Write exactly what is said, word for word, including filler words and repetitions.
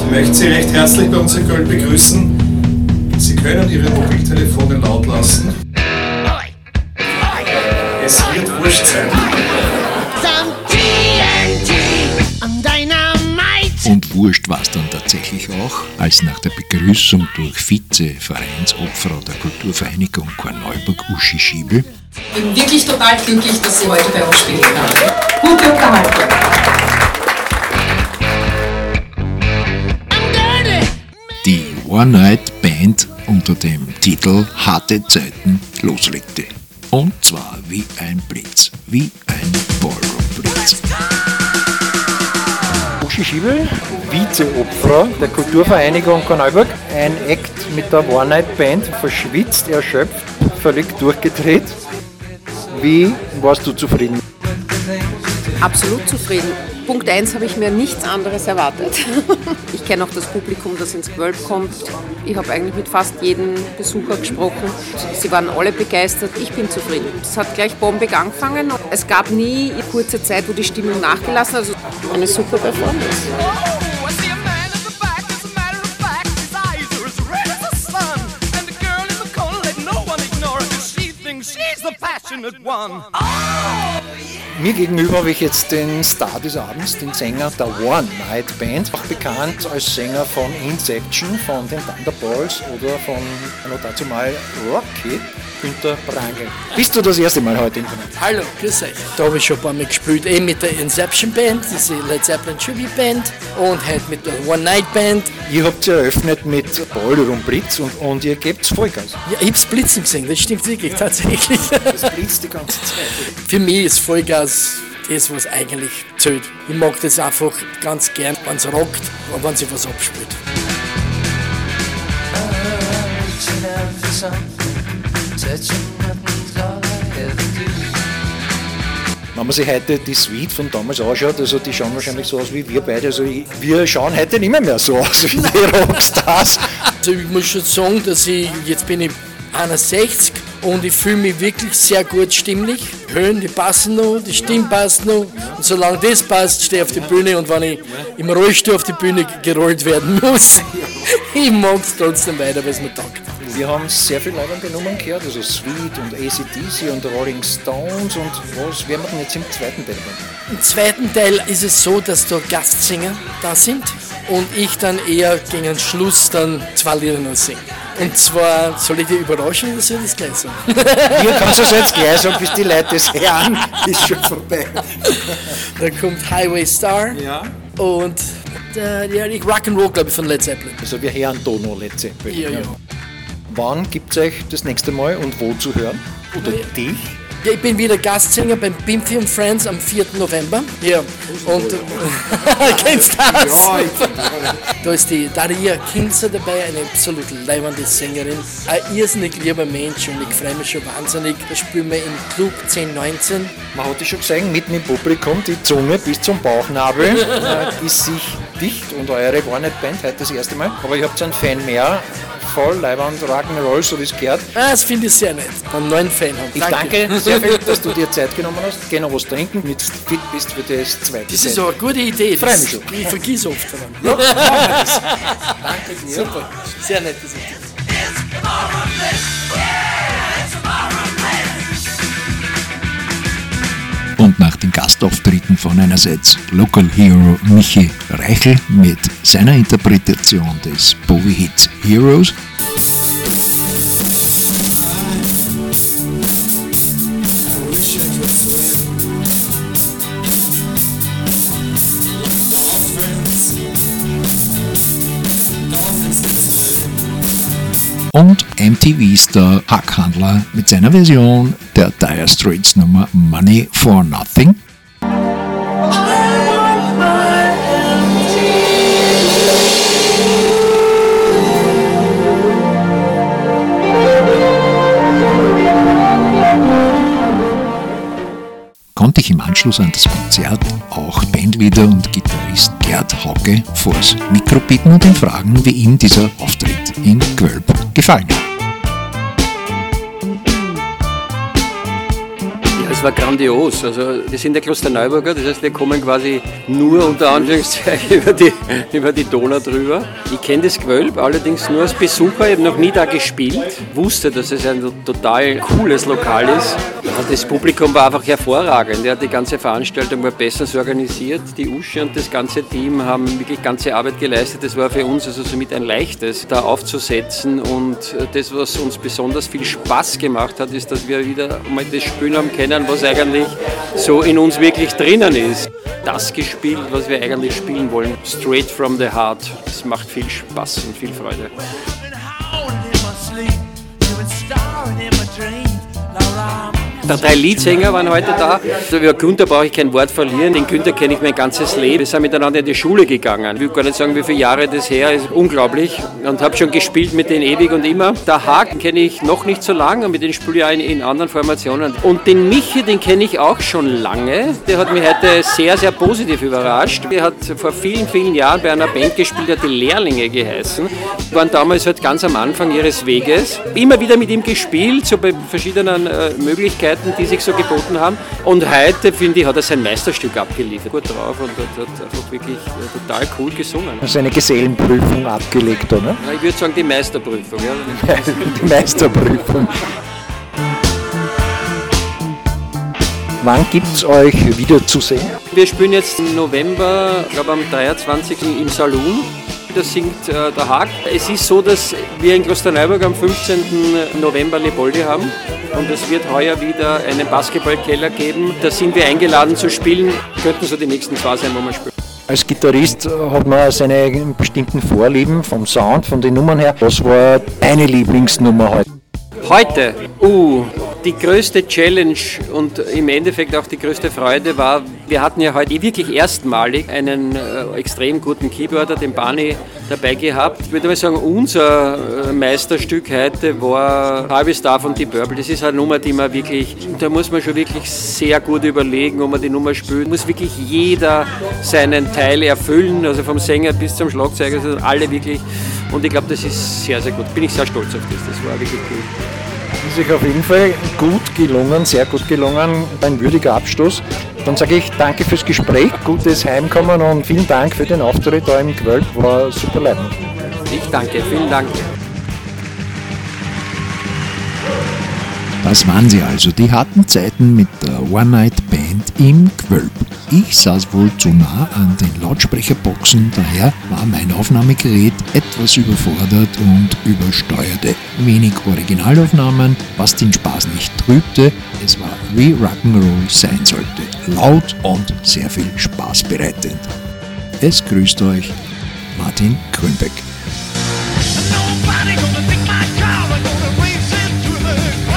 Ich möchte Sie recht herzlich bei uns in Köln begrüßen. Sie können Ihre Mobiltelefone laut lassen. Es wird wurscht sein. Und wurscht war es dann tatsächlich auch, als nach der Begrüßung durch Vize-Vereinsopfer der Kulturvereinigung Korneuburg Uschi Schiebel Ich bin wirklich total glücklich, dass Sie heute bei uns spielen können. Gute Unterhaltung. die One-Night-Band unter dem Titel Harte Zeiten loslegte. Und zwar wie ein Blitz, wie ein Ballroom-Blitz. Uschi Schiebel, Vizeopfer der Kulturvereinigung Korneuburg, ein Act mit der One-Night-Band, verschwitzt, erschöpft, völlig durchgedreht. Wie warst du zufrieden? Absolut zufrieden. Punkt eins habe ich mir nichts anderes erwartet. Ich kenne auch das Publikum, das ins Gewölb kommt. Ich habe eigentlich mit fast jedem Besucher gesprochen. Sie waren alle begeistert. Ich bin zufrieden. Es hat gleich bombig angefangen. Es gab nie eine kurze Zeit, wo die Stimmung nachgelassen hat. Also eine super Performance. Mir gegenüber habe ich jetzt den Star des Abends, den Sänger der One-Night-Band, auch bekannt als Sänger von Insection, von den Thunderballs oder von, noch dazu mal, Rocky, Günter Brangel. Bist du das erste Mal heute in Wien? Hallo, grüß euch. Da habe ich schon ein paar Mal gespielt, eben mit der Inception Band, diese Led Zeppelin Tribute Band und halt mit der One-Night-Band. Ihr habt ja eröffnet mit Ballroom Blitz und, und ihr gebt Vollgas. Ja, ich hab's blitzen gesehen, das stimmt wirklich, tatsächlich. Das blitzt die ganze Zeit. Für mich ist Vollgas das, was eigentlich zählt. Ich mag das einfach ganz gern, wenn es rockt und wenn sich was abspielt. Wenn man sich heute die Suite von damals anschaut, also die schauen wahrscheinlich so aus wie wir beide, also ich, wir schauen heute nicht mehr, mehr so aus wie die Rockstars. Also ich muss schon sagen, dass ich, jetzt bin ich einundsechzig und ich fühle mich wirklich sehr gut stimmlich. Die Höhen, die passen noch, die Stimme passt noch und solange das passt, stehe ich auf die Bühne und wenn ich im Rollstuhl auf die Bühne gerollt werden muss, ich mag es trotzdem weiter, weil es mir taugt. Wir haben sehr viele leibende Nummern gehört, also Sweet und A C D C und Rolling Stones und was werden wir denn jetzt im zweiten Teil machen? Im zweiten Teil ist es so, dass da Gastsänger da sind und ich dann eher gegen den Schluss dann zwei Lieder noch singe. Und zwar, soll ich dich überraschen oder soll ich das gleich sagen? Hier kannst du es jetzt gleich sagen, bis die Leute das hören, ist schon vorbei. Da kommt Highway Star Ja. und der, ja, die Rock'n'Roll, glaube ich, von Led Zeppelin. Also wir hören da noch Led Zeppelin. Ja, ja. Wann gibt es euch das nächste Mal und wo zu hören? Oder Ja. dich? Ja, ich bin wieder Gastsänger beim Bimpy und Friends am vierten November. Ja, und kennst du das? Ja, ich Da ist die Daria Kinzer dabei, eine absolut leibende Sängerin. Ein irrsinnig lieber Mensch und ich freue mich schon wahnsinnig. Da spielen wir im Club zehn neunzehn. Man hat es schon gesehen, mitten im Publikum, die Zunge bis zum Bauchnabel äh, ist sich dicht und eure One-Night-Band heute das erste Mal. Aber ihr habt einen Fan mehr, voll Leibwand, Rock'n'Roll, so wie es gehört. Ah, das finde ich sehr nett, einen neuen Fan haben. Ich danke sehr viel, dass du dir Zeit genommen hast. Geh noch was trinken, damit du fit bist für das zweite Das ist Set. so eine gute Idee. Freu mich schon. Ich vergiss oft daran. Ja, machen wir das. Danke dir. Super, sehr nett. Das ist Und nach den Gastauftritten von einerseits Local Hero Michi Reichel mit seiner Interpretation des Bowie-Hits Heroes und M T V-Star Hackhandler mit seiner Version der Dire Straits Nummer Money for Nothing. Konnte ich im Anschluss an das Konzert auch Bandleader und Gitarrist Gerd Hauke vors Mikro bitten und ihn fragen, wie ihm dieser Auftritt in Gwölb gefallen hat. Es Das war grandios. Also wir sind der Klosterneuburger, das heißt wir kommen quasi nur unter Anführungszeichen über die, über die Donau drüber. Ich kenne das Gewölb allerdings nur als Besucher, ich habe noch nie da gespielt, wusste, dass es ein total cooles Lokal ist. Das Publikum war einfach hervorragend, ja, die ganze Veranstaltung war bestens organisiert, die Uschi und das ganze Team haben wirklich ganze Arbeit geleistet. Das war für uns also somit ein leichtes, da aufzusetzen, und das, was uns besonders viel Spaß gemacht hat, ist, dass wir wieder mal das Spielen haben können, was eigentlich so in uns wirklich drinnen ist. Das gespielt, was wir eigentlich spielen wollen, straight from the heart. Das macht viel Spaß und viel Freude. Die drei Leadsänger waren heute da. Über Günther brauche ich kein Wort verlieren. Den Günther kenne ich mein ganzes Leben. Wir sind miteinander in die Schule gegangen. Ich will gar nicht sagen, wie viele Jahre das her ist. Unglaublich. Und habe schon gespielt mit denen ewig und immer. Der Haag kenne ich noch nicht so lange, und mit denen spiele ich auch in, in anderen Formationen. Und den Michi, den kenne ich auch schon lange. Der hat mich heute sehr, sehr positiv überrascht. Er hat vor vielen, vielen Jahren bei einer Band gespielt, die hat die Lehrlinge geheißen. Wir waren damals halt ganz am Anfang ihres Weges. Immer wieder mit ihm gespielt, so bei verschiedenen äh, Möglichkeiten, die sich so geboten haben. Und heute, finde ich, hat er sein Meisterstück abgeliefert. Gut drauf und hat, hat einfach wirklich total cool gesungen. Also eine Gesellenprüfung abgelegt, oder? Ja, ich würde sagen, die Meisterprüfung. Ja. Die Meisterprüfung. Wann gibt es euch wieder zu sehen? Wir spielen jetzt im November, ich glaube am dreiundzwanzigsten im Saloon. Da singt äh, der Haag. Es ist so, dass wir in Klosterneuburg am fünfzehnten November Leboldi haben, und es wird heuer wieder einen Basketballkeller geben. Da sind wir eingeladen zu spielen. Könnten so die nächsten zwei sein, wo wir spielen. Als Gitarrist hat man seine bestimmten Vorlieben vom Sound, von den Nummern her. Was war deine Lieblingsnummer heute? Heute, uh, die größte Challenge und im Endeffekt auch die größte Freude war, wir hatten ja heute wirklich erstmalig einen äh, extrem guten Keyboarder, den Barney, dabei gehabt. Ich würde mal sagen, unser äh, Meisterstück heute war Harvey Star von Deep Purple. Das ist eine Nummer, die man wirklich, da muss man schon wirklich sehr gut überlegen, ob man die Nummer spielt. Muss wirklich jeder seinen Teil erfüllen, also vom Sänger bis zum Schlagzeuger, also alle wirklich. Und ich glaube, das ist sehr, sehr gut. Bin ich sehr stolz auf das. Das war wirklich cool. Das ist euch auf jeden Fall gut gelungen, sehr gut gelungen, ein würdiger Abschluss. Dann sage ich danke fürs Gespräch, gutes Heimkommen und vielen Dank für den Auftritt da im Gewölb, war super leibend. Ich danke, vielen Dank. Das waren sie also, die harten Zeiten mit der One-Night-Band im Gewölb. Ich saß wohl zu nah an den Lautsprecherboxen, daher war mein Aufnahmegerät etwas überfordert und übersteuerte. Wenig Originalaufnahmen, was den Spaß nicht trübte, es war wie Rock'n'Roll sein sollte. Laut und sehr viel Spaß bereitend. Es grüßt euch Martin Grünbeck. Nobody gonna take my car, I'm gonna race it through the